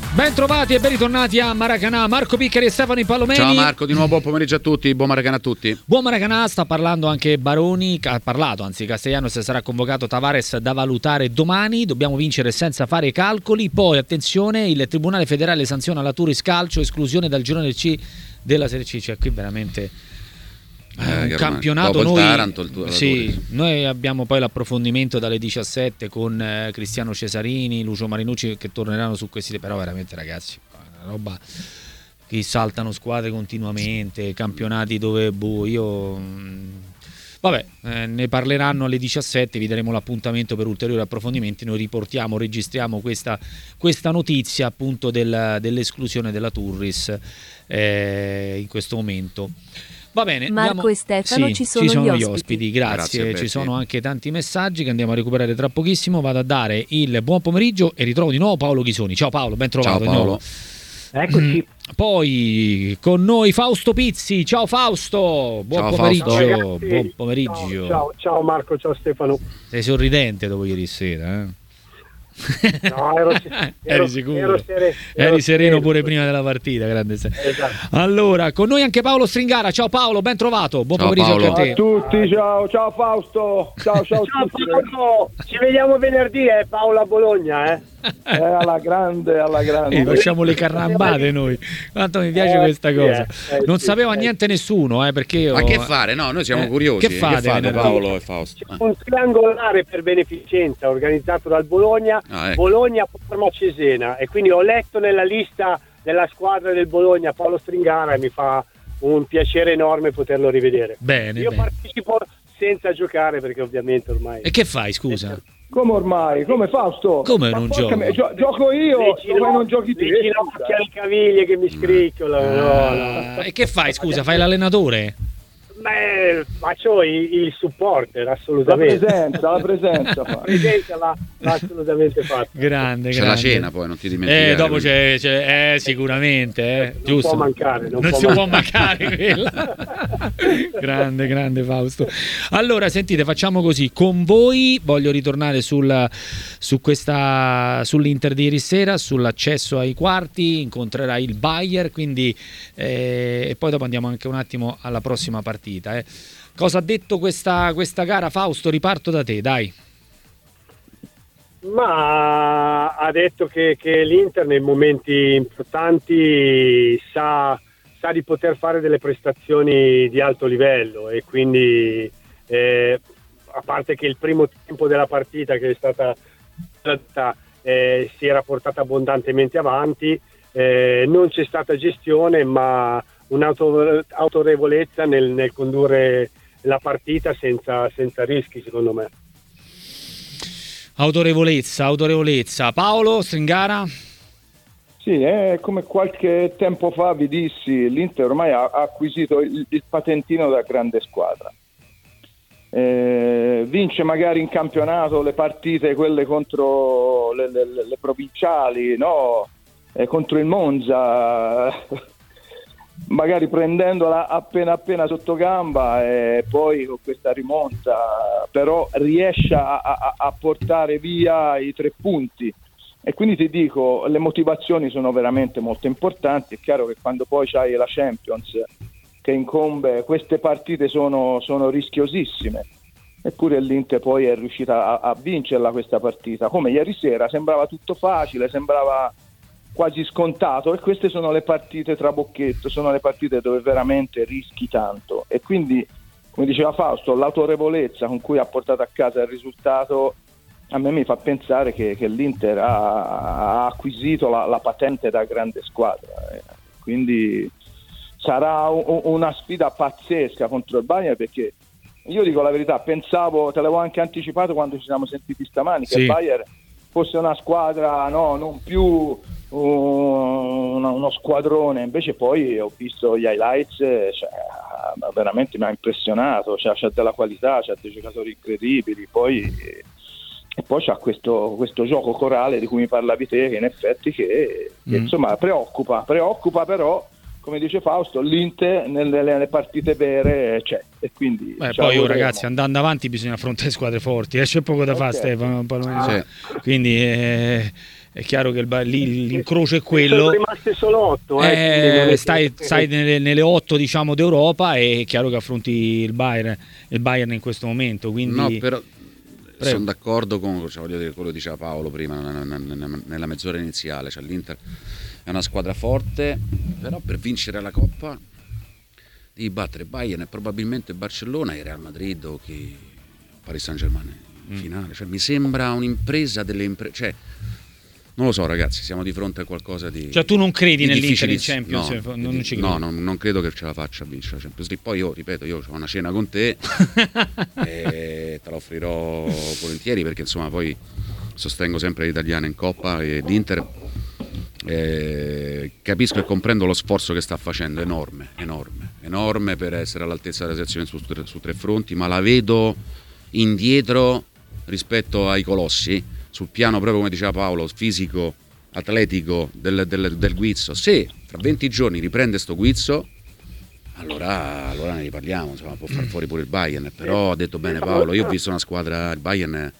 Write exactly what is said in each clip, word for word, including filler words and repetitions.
Ben trovati e ben ritornati a Maracanã. Marco Piccari e Stefano Palomeni. Ciao Marco, di nuovo buon pomeriggio a tutti, buon Maracanã a tutti. Buon Maracanã, sta parlando anche Baroni, ha parlato anzi Castellanos, sarà convocato Tavares da valutare domani, dobbiamo vincere senza fare calcoli. Poi attenzione, il Tribunale Federale sanziona la Turris Calcio, esclusione dal girone C della Serie C, cioè qui veramente... Eh, un campionato noi, Taranto, il tuo, sì, noi abbiamo poi l'approfondimento dalle diciassette con eh, Cristiano Cesarini, Lucio Marinucci che torneranno su questi, però veramente ragazzi una roba, che saltano squadre continuamente, campionati dove boh, io mh, vabbè eh, ne parleranno alle diciassette, vi daremo l'appuntamento per ulteriori approfondimenti. Noi riportiamo, registriamo questa, questa notizia appunto del, dell'esclusione della Turris eh, in questo momento. Va bene, Marco andiamo... e Stefano, sì, ci sono, ci sono gli gli ospiti, ospiti grazie, grazie ci sono anche tanti messaggi che andiamo a recuperare tra pochissimo. Vado a dare il buon pomeriggio e ritrovo di nuovo Paolo Chisoni. Ciao Paolo, ben trovato. Ciao Paolo. Eccoci. Poi con noi Fausto Pizzi. Ciao Fausto, buon ciao, pomeriggio. Ciao, buon pomeriggio. Ciao, ciao, ciao Marco, ciao Stefano. Sei sorridente dopo ieri sera, eh? No, ero, ero, eri sicuro, ero sere, ero eri sereno sereno pure prima della partita, grande. Esatto. Allora, con noi anche Paolo Stringara. Ciao Paolo, ben trovato. Buon Ciao, pomeriggio Paolo. anche a te. A tutti, ciao, ciao Fausto, ciao, ciao, Ciao a tutti. Paolo, ci vediamo venerdì, eh, Paolo a Bologna, eh. Eh, alla grande, alla grande. Eh, facciamo le carambate noi. Quanto mi piace Eh, questa sì, cosa. eh, eh, Non sì, sapeva eh. niente nessuno, eh, perché io... Ma che fare? No, noi siamo Eh, curiosi. che fate venerdì? Paolo e Fausto? C'è un triangolare per beneficenza organizzato dal Bologna, Ah, ecco. Bologna Parma Cesena, e quindi ho letto nella lista della squadra del Bologna Paolo Stringara e mi fa un piacere enorme poterlo rivedere. Bene, Io bene. partecipo senza giocare perché ovviamente ormai... E che fai, scusa? Come ormai? Come Fausto? Come Ma non porca gioco? me- gio- gioco io, Le come ginocchia- non giochi te? le ginocchia, le caviglie che mi scricchiolano. No, no. Ah, e che fai, scusa? Fai l'allenatore? Beh, faccio il, il supporter, La assolutamente. presenza, la presenza. La fa. presenza l'ha, l'ha assolutamente fatta. Grande, C'è grande. la cena poi, non ti dimenticare. Eh, dopo c'è, c'è eh, sicuramente, eh, Non giusto. può mancare, non non può si può mancare. mancare quella. Grande, grande Fausto. Allora, sentite, facciamo così. Con voi voglio ritornare sul, su questa, sull'Inter di ieri sera, sull'accesso ai quarti, incontrerà il Bayern, quindi eh, e poi dopo andiamo anche un attimo alla prossima partita. Eh. Cosa ha detto questa, questa gara, Fausto? Riparto da te, dai. Ma ha detto che, che l'Inter nei momenti importanti sa, sa di poter fare delle prestazioni di alto livello, e quindi eh, a parte che il primo tempo della partita, che è stata eh, si era portata abbondantemente avanti, eh, non c'è stata gestione ma un'autorevolezza nel, nel condurre la partita senza, senza rischi, secondo me. Autorevolezza, autorevolezza. Paolo Stringara? Sì, eh, come qualche tempo fa vi dissi, l'Inter ormai ha, ha acquisito il, il patentino da grande squadra. Eh, vince magari in campionato le partite, quelle contro le, le, le provinciali, no? Eh, contro il Monza, magari prendendola appena appena sotto gamba, e poi con questa rimonta però riesce a, a, a portare via i tre punti. E quindi ti dico, le motivazioni sono veramente molto importanti. È chiaro che quando poi c'hai la Champions che incombe, queste partite sono, sono rischiosissime, eppure l'Inter poi è riuscita a, a vincerla questa partita. Come ieri sera sembrava tutto facile, sembrava quasi scontato, e queste sono le partite trabocchetto, sono le partite dove veramente rischi tanto, e quindi, come diceva Fausto, l'autorevolezza con cui ha portato a casa il risultato a me mi fa pensare che, che l'Inter ha, ha acquisito la, la patente da grande squadra, eh. Quindi sarà un, una sfida pazzesca contro il Bayern, perché io dico la verità, pensavo, te l'avevo anche anticipato quando ci siamo sentiti stamani, che Sì. il Bayern fosse una squadra, no, non più un, uno squadrone, invece poi ho visto gli highlights, cioè, veramente mi ha impressionato, cioè, c'ha della qualità, c'ha dei giocatori incredibili, poi e poi c'ha questo, questo gioco corale di cui mi parlavi te, che in effetti che, che Mm. insomma preoccupa, preoccupa però, come dice Fausto, l'Inter nelle, nelle partite vere c'è, e quindi Beh, ce poi oh, l'augureremo. ragazzi, andando avanti bisogna affrontare squadre forti, eh, c'è poco da fare, Ok. Stefano. Sì. Quindi eh, è chiaro che il, lì l'incrocio è quello. Sono rimaste solo otto. Eh, eh, stai stai nelle, nelle otto, diciamo, d'Europa, e è chiaro che affronti il Bayern, il Bayern in questo momento. Quindi... No, però sono d'accordo con cioè, voglio dire, quello che diceva Paolo prima nella mezz'ora iniziale. Cioè, l'Inter è una squadra forte, però per vincere la Coppa devi battere Bayern e probabilmente Barcellona e Real Madrid o chi Paris Saint-Germain in finale. Cioè, mi sembra un'impresa delle imprese. Cioè, non lo so, ragazzi, siamo di fronte a qualcosa di. Cioè, tu non credi di nell'Inter in Champions? No, non, non ci credi. No, no, non credo che ce la faccia a vincere la Champions League. Poi io, ripeto, io ho una cena con te e te la offrirò volentieri, perché insomma poi sostengo sempre l'italiana in Coppa e l'Inter. Eh, capisco e comprendo lo sforzo che sta facendo, enorme, enorme, enorme per essere all'altezza della situazione su, su tre fronti, ma la vedo indietro rispetto ai colossi sul piano proprio, come diceva Paolo, fisico, atletico del, del, del guizzo. Se tra venti giorni riprende sto guizzo, allora, allora ne riparliamo, insomma, può far fuori pure il Bayern, però ha detto bene Paolo, io ho visto una squadra, il Bayern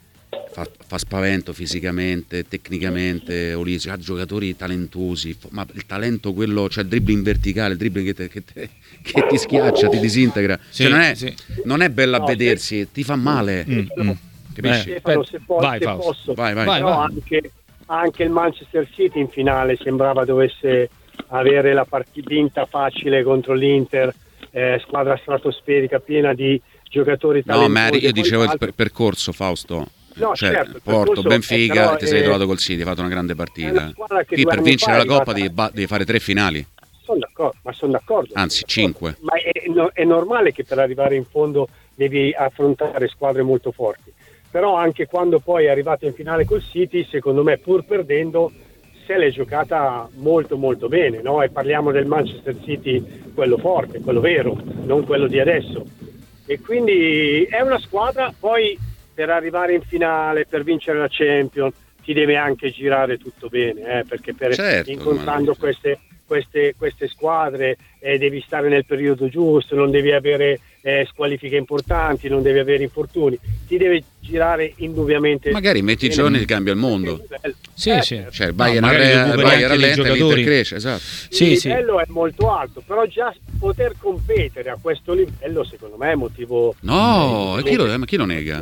Fa, fa spavento fisicamente, tecnicamente, ha giocatori talentuosi, ma il talento quello, cioè il dribbling verticale, il dribbling che, te, che, te, che ti schiaccia, ti disintegra, sì, cioè non, è, sì. non è bella no, a vedersi, se... ti fa male, mm, mm. capisci? Eh, Stefano, se, po- vai, se Fausto. posso, vai, vai. però vai. Anche, anche il Manchester City in finale sembrava dovesse avere la partita vinta facile contro l'Inter, eh, squadra stratosferica piena di giocatori talentuosi. No, ma io dicevo il per- percorso, Fausto. No, cioè, certo, Porto, Benfica, eh, ti sei eh, trovato col City, hai fatto una grande partita. Qui per vincere la Coppa arrivata... devi, ba- devi fare tre finali. Sono d'accordo, ma sono d'accordo. Anzi, sono d'accordo. cinque. Ma è, no, è normale che per arrivare in fondo devi affrontare squadre molto forti. Però anche quando poi è arrivato in finale col City, secondo me, pur perdendo, se l'è giocata molto molto bene, no? E parliamo del Manchester City, quello forte, quello vero, non quello di adesso. E quindi è una squadra, poi per arrivare in finale, per vincere la Champions, ti deve anche girare tutto bene, eh, perché per certo, incontrando queste, queste, queste squadre eh, devi stare nel periodo giusto, non devi avere eh, squalifiche importanti, non devi avere infortuni, ti deve girare indubbiamente. Magari in venti giorni ti cambia il mondo. Sì, eh, sì. Cioè il Bayern no, rallenta, l'Inter cresce, esatto. Sì, il sì. livello è molto alto, però già poter competere a questo livello secondo me è motivo. No, e chi lo, ma chi lo nega?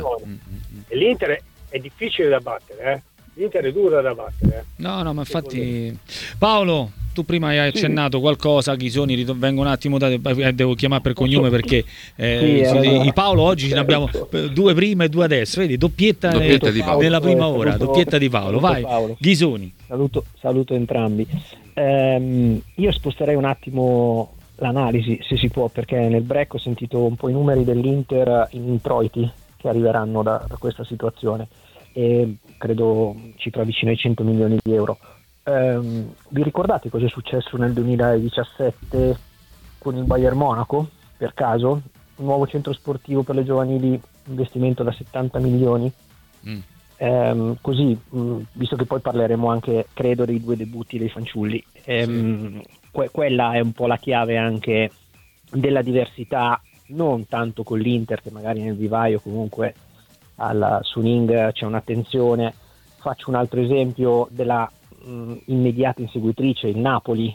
E l'Inter è, è difficile da battere, eh? L'Inter è dura da battere. Eh? No, no, ma infatti Paolo, tu prima hai accennato qualcosa, Ghisoni, ritor- vengo un attimo da, eh, devo chiamare per cognome perché eh, Sì, di, eh, di Paolo oggi ce ne abbiamo due prima e due adesso, vedi, doppietta, Doppietta ne- di Paolo. nella prima ora, Saluto- doppietta di Paolo, saluto vai, Paolo. Ghisoni. Saluto, saluto entrambi. Ehm, io sposterei un attimo l'analisi, se si può, perché nel break ho sentito un po' i numeri dell'Inter in introiti che arriveranno da, da questa situazione e credo cifra vicino ai cento milioni di euro. Ehm, vi ricordate cosa è successo nel duemiladiciassette con il Bayern Monaco, per caso? Un nuovo centro sportivo per le giovanili, investimento da settanta milioni. Mm. Ehm, così, mh, visto che poi parleremo anche, credo, dei due debutti dei fanciulli, ehm, que- quella è un po' la chiave anche della diversità, non tanto con l'Inter che magari nel vivaio comunque alla Suning c'è un'attenzione. Faccio un altro esempio della mh, immediata inseguitrice, il Napoli,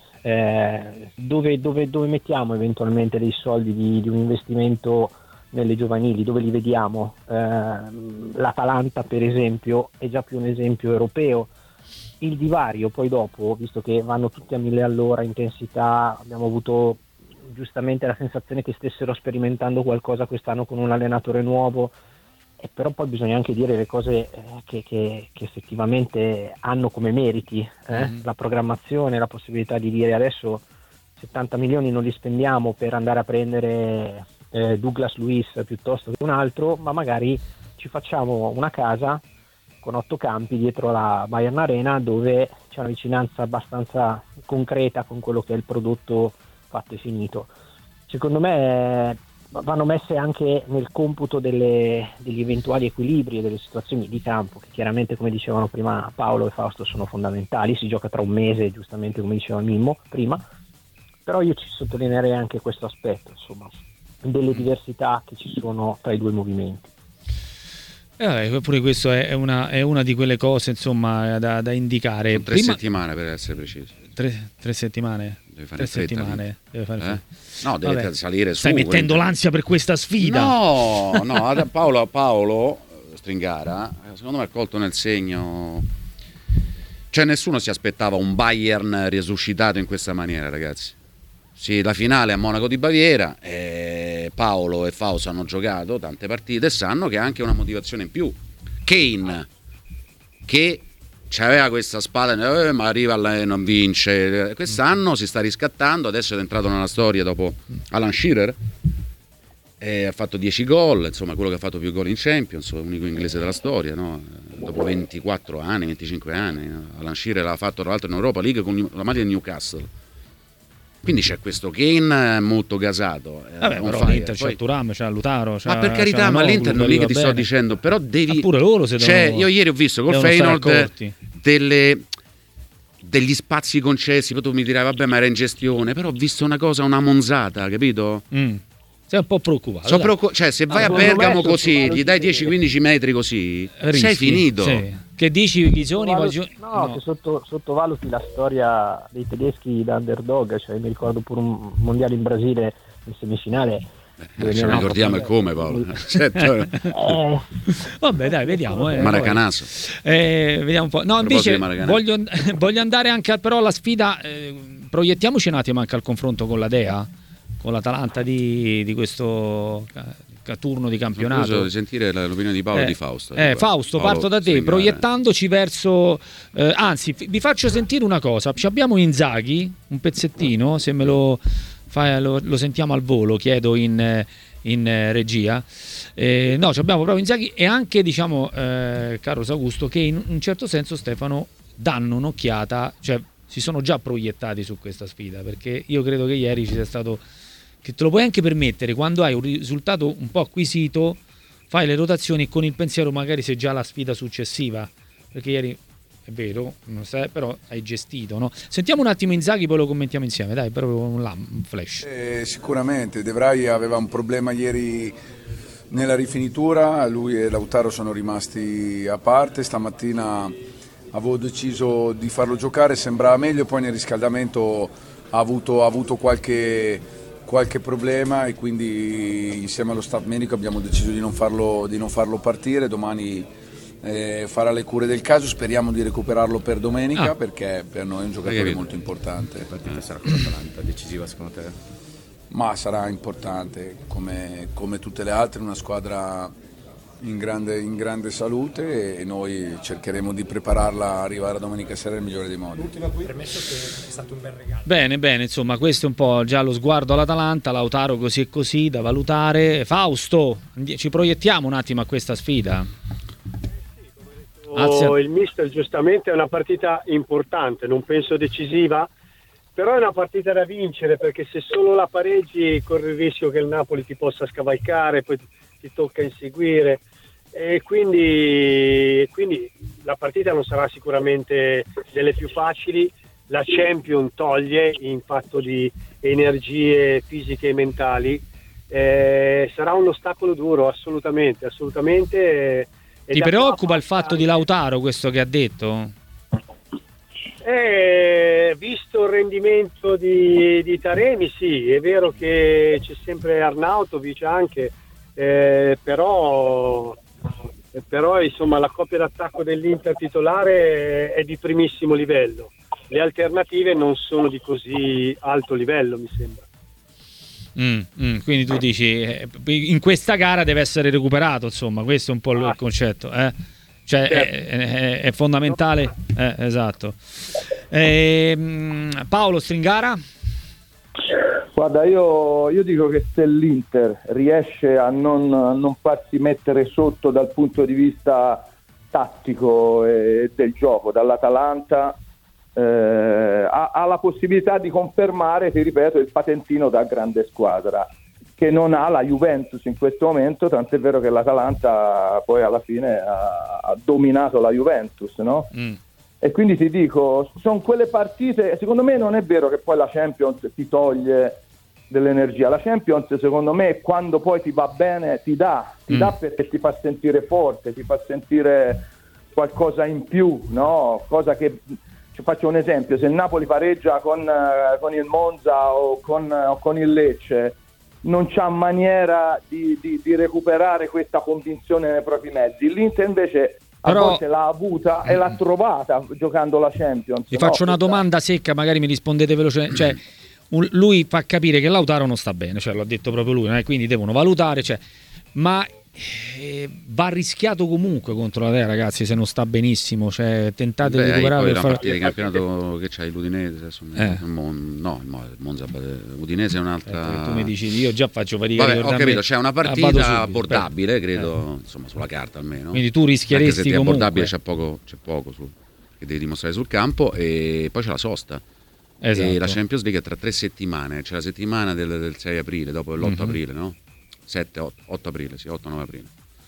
eh, dove, dove, dove mettiamo eventualmente dei soldi di, di un investimento nelle giovanili, dove li vediamo? Eh, L'Atalanta per esempio è già più un esempio europeo. Il divario poi dopo, visto che vanno tutti a mille all'ora, intensità, abbiamo avuto giustamente la sensazione che stessero sperimentando qualcosa quest'anno con un allenatore nuovo, e però poi bisogna anche dire le cose eh, che, che, che effettivamente hanno come meriti, eh? mm. la programmazione, la possibilità di dire adesso settanta milioni non li spendiamo per andare a prendere eh, Douglas Luiz piuttosto che un altro, ma magari ci facciamo una casa con otto campi dietro la Bayern Arena dove c'è una vicinanza abbastanza concreta con quello che è il prodotto fatto e finito. Secondo me eh, vanno messe anche nel computo delle, degli eventuali equilibri e delle situazioni di campo che chiaramente, come dicevano prima Paolo e Fausto, sono fondamentali. Si gioca tra un mese, giustamente come diceva Mimmo prima, però io ci sottolineerei anche questo aspetto, insomma, delle diversità che ci sono tra i due movimenti. Eh, vabbè, pure questo è una, è una di quelle cose, insomma, da, da indicare. Sono tre Prima... settimane per essere preciso. Tre, tre settimane? Deve fare tre fretta, settimane. Deve fare eh? No, deve Vabbè. salire su. Stai mettendo quindi... l'ansia per questa sfida. No, no, Paolo, Paolo Stringara, secondo me ha colto nel segno. Cioè nessuno si aspettava un Bayern risuscitato in questa maniera, ragazzi. Sì, la finale a Monaco di Baviera, eh, Paolo e Fausto hanno giocato tante partite e sanno che ha anche una motivazione in più. Kane, che aveva questa spada, eh, ma arriva e non vince. Quest'anno si sta riscattando, adesso è entrato nella storia dopo Alan Shearer, e ha fatto dieci gol, insomma quello che ha fatto più gol in Champions, l'unico inglese della storia, no? Dopo ventiquattro anni, venticinque anni. Alan Shearer l'ha fatto tra l'altro in Europa League con la maglia di Newcastle. Quindi c'è questo Kane molto gasato. Vabbè, però fire. l'Inter c'ha il Thuram, c'ha Lautaro, c'ha, ma per carità, ma l'Inter non è che ti sto dicendo, però devi. Ma pure loro se cioè, devono, io ieri ho visto col Feyenoord delle degli spazi concessi, poi tu mi dirai vabbè, ma era in gestione, però ho visto una cosa, una monzata, capito? Mm. Sei un po' preoccupato. So preoccup- cioè, se vai ah, a Bergamo così, gli dai dieci quindici metri così, rischi, sei finito. Sì. Che dici, Ghisoni? Sottovaluti, voglio... no, no, che sotto, sottovaluti la storia dei tedeschi da underdog, cioè mi ricordo pure un mondiale in Brasile in semifinale. Eh, ce ricordiamo e come, Paolo. eh. Vabbè, dai, vediamo. Eh, Maracanazo. Eh, vediamo un po'. No, invece voglio, voglio andare anche però alla sfida. Eh, proiettiamoci un attimo anche al confronto con la Dea, con l'Atalanta di, di questo turno di campionato. Sono curioso di sentire l'opinione di Paolo eh, e di Fausto. Eh, Fausto, Paolo, parto da te, Stringara. Proiettandoci verso eh, anzi, vi faccio sentire una cosa. Ci abbiamo Inzaghi, un pezzettino, se me lo fai, lo, lo sentiamo al volo, chiedo in, in regia. Eh, no, ci abbiamo proprio Inzaghi e anche, diciamo, eh, Carlos Augusto, che in un certo senso, Stefano, danno un'occhiata, cioè si sono già proiettati su questa sfida, perché io credo che ieri ci sia stato, che te lo puoi anche permettere, quando hai un risultato un po' acquisito, fai le rotazioni con il pensiero magari se già la sfida successiva, perché ieri è vero, non sai, però hai gestito, no? Sentiamo un attimo Inzaghi, poi lo commentiamo insieme, dai, proprio un, un flash. Eh, sicuramente, De Vrij aveva un problema ieri nella rifinitura, lui e Lautaro sono rimasti a parte, stamattina avevo deciso di farlo giocare, sembrava meglio, poi nel riscaldamento ha avuto, ha avuto qualche, qualche problema e quindi insieme allo staff medico abbiamo deciso di non farlo, di non farlo partire. Domani eh, farà le cure del caso, speriamo di recuperarlo per domenica ah. perché per noi è un giocatore molto importante. La partita sarà con l'Atalanta decisiva secondo te? Ma sarà importante come, come tutte le altre, una squadra In grande, in grande salute e noi cercheremo di prepararla a arrivare a domenica sera nel migliore dei modi. Permesso che è stato un bel regalo. Bene, bene, insomma, questo è un po' già lo sguardo all'Atalanta, Lautaro così e così da valutare. Fausto, ci proiettiamo un attimo a questa sfida. Oh, il mister giustamente è una partita importante, non penso decisiva, però è una partita da vincere, perché se solo la pareggi corri il rischio che il Napoli ti possa scavalcare, poi ti tocca inseguire e quindi, quindi la partita non sarà sicuramente delle più facili. La Champions toglie in fatto di energie fisiche e mentali, eh, sarà un ostacolo duro assolutamente, assolutamente. Ti preoccupa il fatto di Lautaro, questo che ha detto? Eh, visto il rendimento di, di Taremi, sì, è vero che c'è sempre Arnautovic anche, Eh, però, però insomma la coppia d'attacco dell'Inter titolare è di primissimo livello, le alternative non sono di così alto livello, mi sembra. Mm, mm, quindi tu dici eh, in questa gara deve essere recuperato, insomma, questo è un po' il ah. concetto, eh? Cioè certo. è, è, è fondamentale, eh, esatto. Eh, Paolo Stringara? Guarda, io, io dico che se l'Inter riesce a non, a non farsi mettere sotto dal punto di vista tattico e del gioco dall'Atalanta, eh, ha, ha la possibilità di confermare, ti ripeto, il patentino da grande squadra, che non ha la Juventus in questo momento, tant'è vero che l'Atalanta poi alla fine ha, ha dominato la Juventus, no? Mm. E quindi ti dico, sono quelle partite, secondo me non è vero che poi la Champions ti toglie dell'energia. La Champions, secondo me, quando poi ti va bene, ti dà, ti mm. dà perché ti fa sentire forte, ti fa sentire qualcosa in più, no? Cosa che, ci faccio un esempio, se il Napoli pareggia con, uh, con il Monza o con, uh, o con il Lecce, non c'ha maniera di, di, di recuperare questa convinzione nei propri mezzi. L'Inter invece a Però... volte l'ha avuta e l'ha trovata giocando la Champions. Vi faccio no? una domanda secca, magari mi rispondete velocemente. Cioè, un, lui fa capire che Lautaro non sta bene, cioè l'ha detto proprio lui, eh? Quindi devono valutare, cioè, ma eh, va rischiato comunque contro la Terra, ragazzi, se non sta benissimo, cioè tentate Beh, di recuperare per la fare... partita di campionato che c'hai l'Udinese, eh. Mon... no, il Monza, Udinese è un'altra. Eh, tu mi dici, io già faccio fatica. Vabbè, ho capito, c'è una partita abbordabile, eh. credo, insomma, sulla carta almeno. Quindi tu rischieresti anche se comunque. Abbordabile c'è poco, c'è poco su, che devi dimostrare sul campo, e poi c'è la sosta. Esatto. E la Champions League è tra tre settimane, c'è la settimana del, del sei aprile, dopo l'otto mm-hmm. aprile, no? sette, otto aprile, sì, otto nove aprile.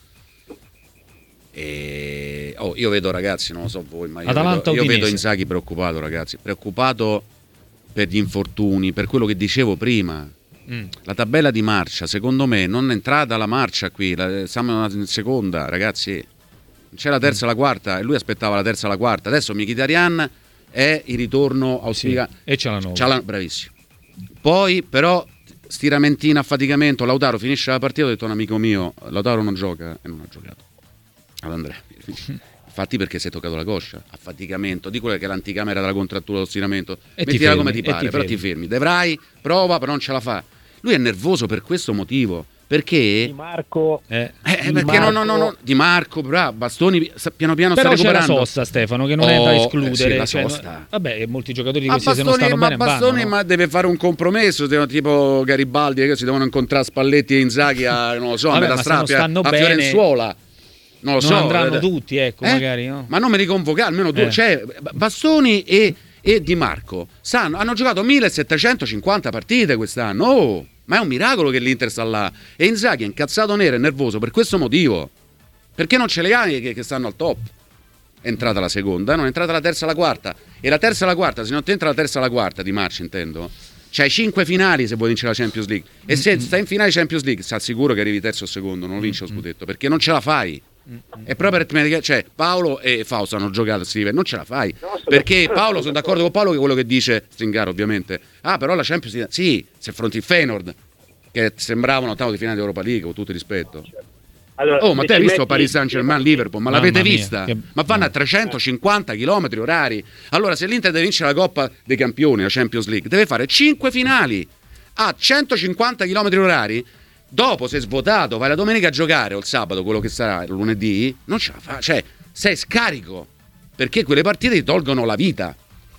E oh, io vedo, ragazzi, non lo so voi, ma io Atalanta, vedo, io vedo Udinese. Inzaghi preoccupato, ragazzi, preoccupato per gli infortuni, per quello che dicevo prima. Mm. La tabella di marcia, secondo me, non è entrata la marcia qui, la, siamo in seconda, ragazzi. C'è la terza e mm. la quarta, e lui aspettava la terza e la quarta. Adesso Mkhitaryan è il ritorno auspicato. Sì. E c'è la nuova. La... Bravissimo. Poi, però, stiramentino, affaticamento. Lautaro finisce la partita, ho detto a un amico mio, Lautaro non gioca, e non ha giocato. Ad Andrea. Infatti, perché si è toccato la coscia, affaticamento, di quella che è l'anticamera della contrattura, lo stiramento, e mettila ti come ti pare, ti però fermi. ti fermi. Devrai, prova, però non ce la fa. Lui è nervoso per questo motivo, perché Di Marco, eh, eh, eh, Di perché Marco... no, no, no, no, Di Marco, bravo, Bastoni piano piano però sta c'è la recuperando. sosta, Stefano, che non oh, è da escludere. Eh sì, la cioè, sosta. Vabbè, molti giocatori di Ma questi Bastoni, se non stanno ma bene Bastoni vanno, no? ma deve fare un compromesso, devono, tipo Garibaldi, che si devono incontrare Spalletti e Inzaghi a, non lo so, Vabbè, a metà ma se non strada, stanno a bene, Fiorenzuola. Non lo non so, andranno eh, tutti, ecco, eh? magari, no? Ma non me li convocare, almeno due, Eh. cioè Bastoni e, e Di Marco sanno, hanno giocato millesettecentocinquanta partite quest'anno. Oh, ma è un miracolo che l'Inter sta là. E Inzaghi è incazzato nero e nervoso per questo motivo. Perché non ce le hai che, che stanno al top. È entrata la seconda, non è entrata la terza e la quarta. E la terza e la quarta, se non ti entra la terza e la quarta di marcia, intendo, c'hai cinque finali se vuoi vincere la Champions League. E se mm-hmm. stai in finale Champions League, sta sicuro che arrivi terzo o secondo, non vinci lo scudetto, perché non ce la fai. È proprio aritmetica, cioè Paolo e Fausto hanno giocato, Steven, non ce la fai, perché Paolo, sono d'accordo con Paolo che quello che dice Stringaro, ovviamente, ah però la Champions League, sì, se affronti il Feyenoord che sembrava un ottavo di finale di Europa League, con tutto il rispetto. Allora, oh, ma te hai visto metti... Paris Saint-Germain, Liverpool, ma l'avete mia, vista? che... Ma vanno a trecentocinquanta chilometri orari. Allora, se l'Inter deve vincere la Coppa dei Campioni, la Champions League, deve fare cinque finali a centocinquanta chilometri orari. Dopo sei svuotato, vai la domenica a giocare o il sabato, quello che sarà il lunedì, non ce la fa, cioè sei scarico, perché quelle partite ti tolgono la vita,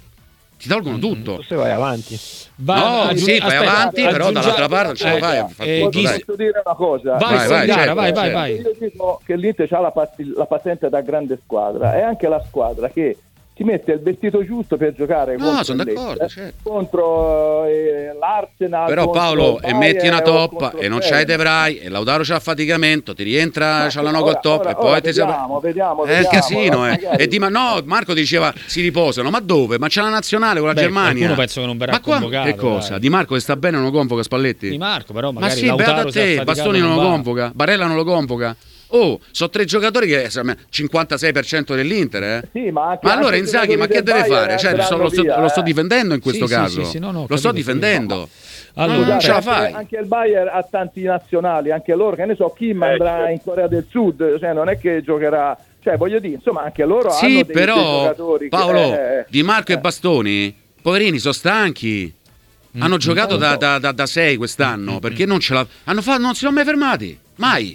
ti tolgono tutto. Tu se vai avanti. Va, no, aggiung- sì, vai aspetta, avanti, però aggiungia- dall'altra parte non ce la eh, fai. eh, tutto, Ghis- dai. Posso dire una cosa? Vai, vai, vai, vai, certo, vai, vai, certo. vai. Io dico che l'Inter ha la, pat- la patente da grande squadra, è anche la squadra che ti mette il vestito giusto per giocare No, contro, sono il d'accordo, Leicester, certo. contro eh, l'Arsenal. Però contro Paolo, il e metti una Bayern o toppa contro e il non c'hai Feyenoord. Devrai e Lautaro c'ha affaticamento, ti rientra, c'ha la noga Ora- al top ora- e poi ora ti vediamo, vediamo, è il vediamo, casino, eh. magari- E di, ma no, Marco diceva si riposano, ma dove? Ma c'è la nazionale con la Beh, Germania. qualcuno penso che non verrà ma qua, convocato, che cosa? dai. Di Marco che sta bene non lo convoca Spalletti? Di Marco, però Ma magari sì, beato Lautaro a si è te, affaticato, Bastoni non lo va. convoca, Barella non lo convoca. Oh, sono tre giocatori che insomma, cinquantasei per cento dell'Inter, eh? Sì, ma, anche, Ma allora anche i Inzaghi, ma giocatori che del deve Bayern fare? Cioè, lo, sto, andranno lo sto- via, lo sto eh. difendendo in questo Sì, sì, caso. sì, sì, no, no, ho lo sto capito, difendendo. Allora, non Scusate, ce la anche- fai. Anche il Bayern ha tanti nazionali, anche loro, che ne so, Kim Eh, andrà certo. in Corea del Sud, cioè non è che giocherà, cioè voglio dire, insomma, anche loro hanno Sì, dei, dei però giocatori che, Paolo, eh, Di Marco eh. e Bastoni, poverini, sono stanchi. Hanno giocato da, da, da, da sei quest'anno perché non ce la hanno fatto, non si sono mai fermati, mai.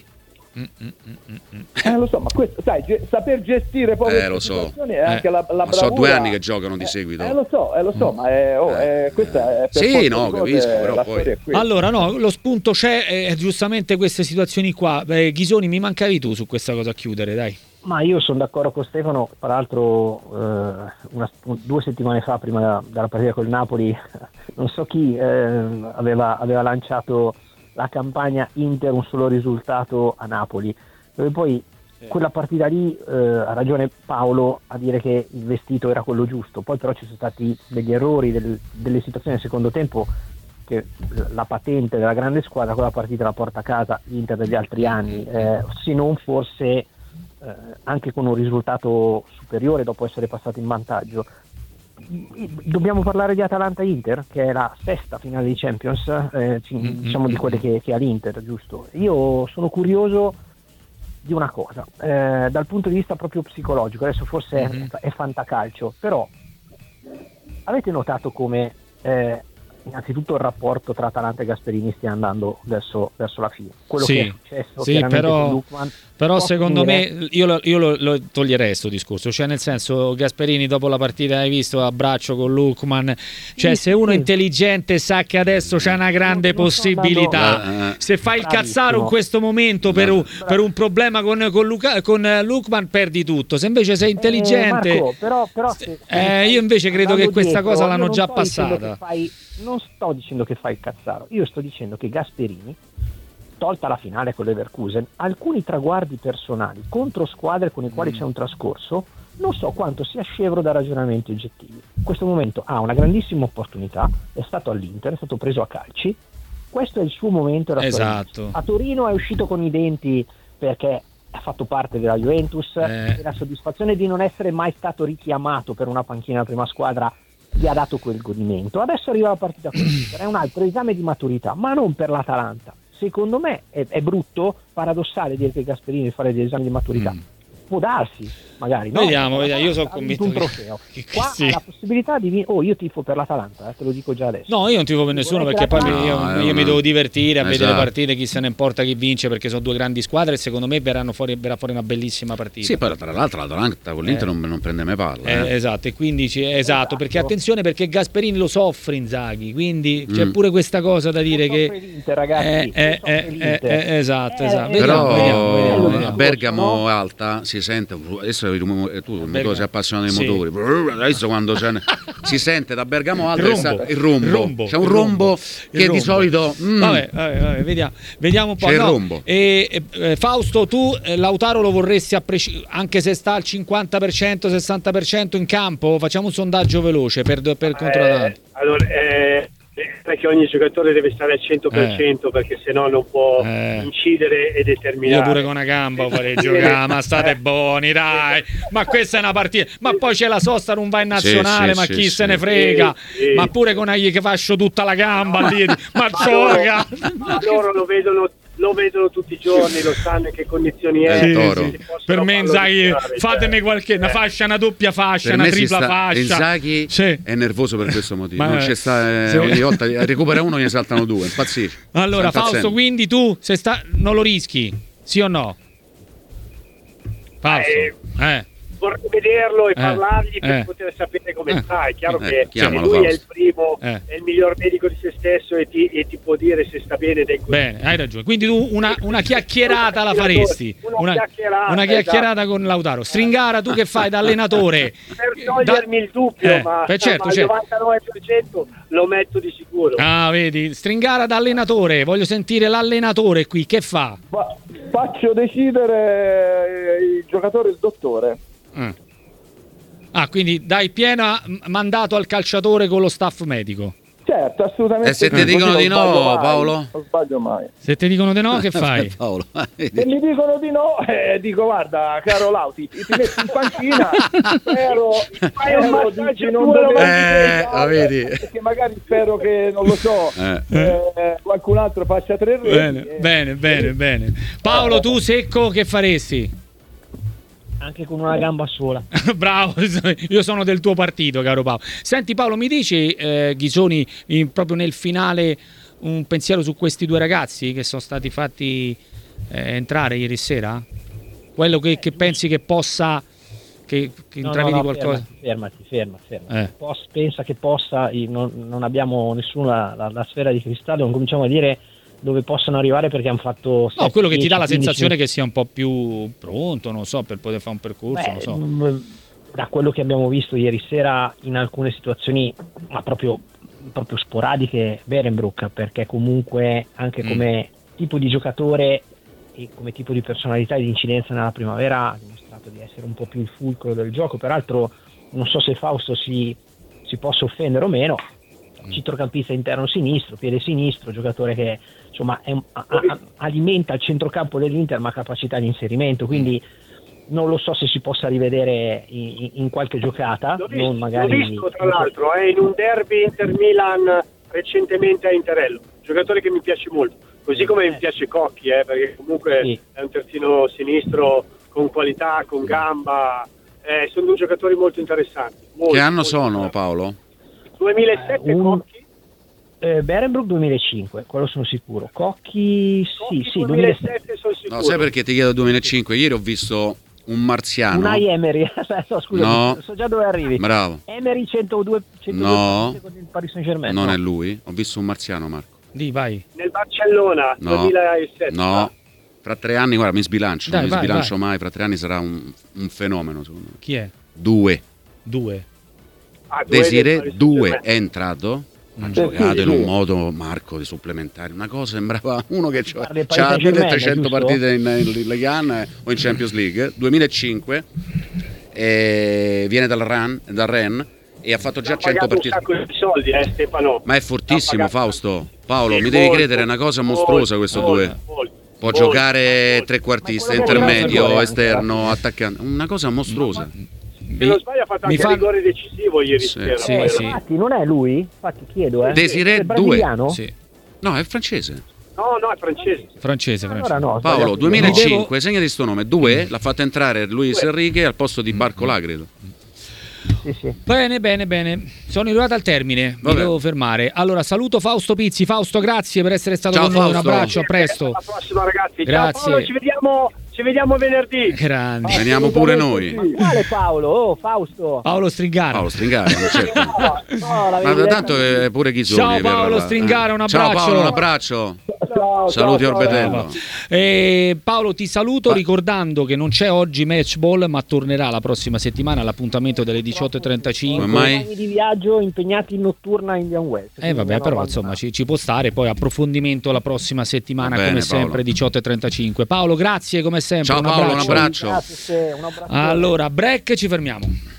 Eh, lo so, ma questo, sai, ge- saper gestire poi Eh, queste lo so. situazioni è anche la, la Ma so bravura. due anni che giocano di Eh, seguito. Eh, lo so, eh, lo so, ma è, oh, è, questa è per Sì, forza no, di cose, capisco, però la poi- storia è questa. Allora, no, lo spunto c'è, eh, giustamente queste situazioni qua. Beh, Ghisoni, mi mancavi tu su questa cosa a chiudere, dai. Ma io sono d'accordo con Stefano, tra l'altro eh, una, due settimane fa, prima della partita col Napoli, non so chi eh, aveva, aveva lanciato la campagna Inter un solo risultato a Napoli, dove poi quella partita lì eh, ha ragione Paolo a dire che il vestito era quello giusto, poi però ci sono stati degli errori, del, delle situazioni nel secondo tempo che la patente della grande squadra, quella partita la porta a casa l'Inter degli altri anni, eh, se non forse eh, anche con un risultato superiore dopo essere passato in vantaggio. Dobbiamo parlare di Atalanta-Inter, che è la sesta finale di Champions, eh, diciamo di quelle che, che ha l'Inter, giusto? Io sono curioso di una cosa, eh, dal punto di vista proprio psicologico, adesso forse mm-hmm. è, è fantacalcio, però avete notato come eh, innanzitutto il rapporto tra Atalanta e Gasperini stia andando verso, verso la fine, quello sì, che è successo sì, però, con Lookman, però secondo finire... me io, lo, io lo, lo toglierei questo discorso, cioè nel senso Gasperini dopo la partita hai visto abbraccio con Lookman, cioè sì, se uno è sì. intelligente sa che adesso c'è una grande non, non possibilità andando... se fai il cazzaro in questo momento per un, per un problema con, con, Luca, con Lookman perdi tutto, se invece sei intelligente eh, Marco, però, però se, se eh, io invece credo che questa dietro, cosa l'hanno già passata. Non sto dicendo che fai il cazzaro, io sto dicendo che Gasperini, tolta la finale con l'Leverkusen, alcuni traguardi personali contro squadre con le quali mm. c'è un trascorso, non so quanto sia scevro da ragionamenti oggettivi. In questo momento ha una grandissima opportunità, è stato all'Inter, è stato preso a calci, questo è il suo momento. Da esatto. A Torino è uscito con i denti perché ha fatto parte della Juventus eh. e la soddisfazione di non essere mai stato richiamato per una panchina della prima squadra gli ha dato quel godimento. Adesso arriva la partita con l'Inter, è un altro esame di maturità, ma non per l'Atalanta. Secondo me è, è brutto, paradossale dire che Gasperini fa degli esami di maturità. Mm. Può darsi, magari. No? Vediamo, vediamo. Io sono convinto un che... trofeo. che qua sì. ha la possibilità di vincere. Oh, io tifo per l'Atalanta, eh, te lo dico già adesso. No, io non tifo per nessuno perché poi no, io, no, io no. mi devo divertire a esatto. vedere le partite, chi se ne importa chi vince, perché sono due grandi squadre e secondo me verranno fuori, verrà fuori una bellissima partita. Sì, poi tra l'altro l'Atalanta con l'Inter eh. non, non prende mai palla. Eh. Eh, esatto, e quindi c- esatto, esatto, perché attenzione, perché Gasperini lo soffre Inzaghi, quindi mm. c'è pure questa cosa da dire che l'Inter, ragazzi, eh, eh, eh, eh, esatto, eh, esatto. eh, Però vediamo, vediamo, vediamo. a Bergamo no? Alta si sente, adesso tu il motore si appassiona dei sì. motori, adesso quando c'è, si sente da Bergamo Alta il rombo, il rombo. Il rombo. C'è un rombo, rombo che rombo. Di solito mm. vabbè, vabbè, vabbè, vediamo, vediamo un po'. C'è no, il rombo. E, e, Fausto, tu eh, Lautaro lo vorresti a preci- anche se sta al cinquanta per cento sessanta per cento in campo? Facciamo un sondaggio veloce per, per eh, contro Atalanta. Allora eh... perché ogni giocatore deve stare al cento per cento eh. perché sennò non può eh. incidere e determinare. Io pure con una gamba farei giocare, ma state eh. buoni, dai. Ma questa è una partita. Ma poi c'è la sosta, non va in nazionale, sì, ma sì, chi sì, se sì. ne frega. Sì, sì. Ma pure con Agli che faccio tutta la gamba no. lì. Ma, ma gioca. Ma loro lo vedono lo vedono tutti i giorni, lo sanno in che condizioni è. Sì, sì. Per me Inzaghi, fatemi qualche una fascia, una doppia fascia, per una tripla sta, fascia. Inzaghi sì. è nervoso per questo motivo. Ma, non c'è sta, eh, sì. ogni volta recupera uno ne saltano due, impazzisce. Allora Fausto, quindi tu se sta, non lo rischi, sì o no? Fausto, eh. eh. vorrei vederlo e eh, parlargli per eh, poter sapere come eh, sta. È chiaro eh, che lui Fausto. è il primo, eh. è il miglior medico di se stesso e ti, e ti può dire se sta bene. Dei bene, hai ragione. Quindi tu una, una chiacchierata la faresti, una, una chiacchierata, una chiacchierata esatto. con Lautaro. Stringara, tu che fai da allenatore? Per togliermi da... il dubbio, eh, ma, beh, certo, ma certo. il novantanove per cento lo metto di sicuro. Ah, vedi, Stringara da allenatore, voglio sentire l'allenatore qui, che fa? Ma faccio decidere il giocatore, il dottore. Mm. Ah, quindi dai pieno mandato al calciatore con lo staff medico. Certo, assolutamente. E se ti dicono di no, mai, Paolo? Non sbaglio mai. Se ti dicono di no, che fai? Paolo, se mi dicono di no, eh, dico guarda, caro Lauti, ti, ti metti in panchina, spero, spero di, di non dover eh, vedi. Perché magari spero che, non lo so, eh. Eh, qualcun altro faccia tre reti. Bene, eh. bene, bene, bene. Paolo, tu secco che faresti? Anche con una gamba sola. Bravo, io sono del tuo partito, caro Paolo. Senti Paolo, mi dici eh, Ghisoni, in, proprio nel finale un pensiero su questi due ragazzi che sono stati fatti eh, entrare ieri sera? Quello che, che pensi che possa che, che no, intravedi no, no, qualcosa? Fermati, ferma, ferma. Eh. Pos, pensa che possa, non, non abbiamo nessuna la, la sfera di cristallo, non cominciamo a dire dove possono arrivare perché hanno fatto no, quello che ti dà la quindici sensazione che sia un po' più pronto, non so, per poter fare un percorso. Beh, non so. Da quello che abbiamo visto ieri sera in alcune situazioni, ma proprio, proprio sporadiche, Berenbrook, perché comunque anche mm. come tipo di giocatore e come tipo di personalità e di incidenza nella primavera ha dimostrato di essere un po' più il fulcro del gioco. Peraltro non so se Fausto si, si possa offendere o meno, centrocampista interno sinistro, piede sinistro, giocatore che insomma è un, a, a, alimenta il centrocampo dell'Inter ma ha capacità di inserimento, quindi non lo so se si possa rivedere in, in qualche giocata. L'ho visto, non magari... l'ho visto tra l'altro è in un derby Inter-Milan recentemente a Interello, giocatore che mi piace molto, così come mi piace Cocchi, eh, perché comunque sì. È un terzino sinistro con qualità, con gamba, eh, sono due giocatori molto interessanti. Molto, che anno molto sono, Paolo? duemilasette un... Cocchi. Eh, Berenbrook duemilacinque, quello sono sicuro. Cocchi, Cocchi sì, sì, duemilasette sono sicuro. No, sai perché ti chiedo duemilacinque? Ieri ho visto un marziano. Unai Emery, no, scusa, no. so già dove arrivi. Bravo. Emery centodue, centodue no, con il Paris Saint-Germain. Non no. è lui, ho visto un marziano, Marco. Di, vai. Nel Barcellona, no. duemilasette. No. Fra tre anni, guarda, mi sbilancio, Dai, non mi vai, sbilancio vai. mai, fra tre anni sarà un, un fenomeno, secondo me. Chi è? Due. Due. Ah, due Desiré Due è entrato, ha Mm. giocato Sì, in un sì. modo, Marco, di supplementare. Una cosa sembrava uno che c'ha Parli del Paris c'ha Saint-Germain, milletrecento giusto? partite in, in Ligue uno o in Champions League. duemilacinque, e viene dal, Ran, dal Rennes e ha fatto già Ha cento pagato partite. un sacco di soldi, eh, Stefano. Ma è fortissimo, Ha pagato- Fausto. Paolo, Sì, mi devi molto, credere, è una cosa molto, mostruosa questo molto, due. molto, Può molto, giocare molto. trequartista, Ma quello che intermedio, voleva esterno, attaccante. Una cosa mostruosa. Se non sbaglio ha fatto Mi anche fa- il rigore decisivo ieri Sì, sera. sì, poi- sì. Infatti, non è lui? Infatti chiedo, eh. Desiré È brasiliano? Sì. No, è francese. No, no, è francese. Francese, francese. Allora no, ho Paolo, sbagliato. duemilacinque, segnati sto nome. Due, l'ha fatto entrare Luis Enrique al posto di Barcola, credo. Sì, sì. Bene, bene, bene. Sono arrivato al termine. Mi Vabbè. devo fermare. Allora, saluto Fausto Pizzi. Fausto, grazie per essere stato Ciao, con noi. Un Fausto. abbraccio, a presto. Alla prossima, ragazzi. Grazie. Ciao Paolo, ci vediamo, ci vediamo venerdì. Grandi. Veniamo pure noi. Ma quale Paolo? Oh, Fausto. Paolo Stringara. Paolo Stringara, non c'è. No, l'avevi Ma detto. tanto è pure Ghisoni. Ciao, per Paolo la- Stringara, un Ciao abbraccio. Paolo, un abbraccio. Ciao, Saluti ciao, ciao. Orbetello. Eh, Paolo, ti saluto Va- ricordando che non c'è oggi match ball, ma tornerà la prossima settimana all'appuntamento delle diciotto e trentacinque. Come mai? Compagni di viaggio impegnati in notturna in Indian Wells. Eh vabbè, però insomma ci, ci può stare, poi approfondimento la prossima settimana Va bene, come sempre Paolo. diciotto e trentacinque. Paolo, grazie come sempre. Ciao un Paolo, un abbraccio. abbraccio. Grazie, un abbraccio. Allora, break, ci fermiamo.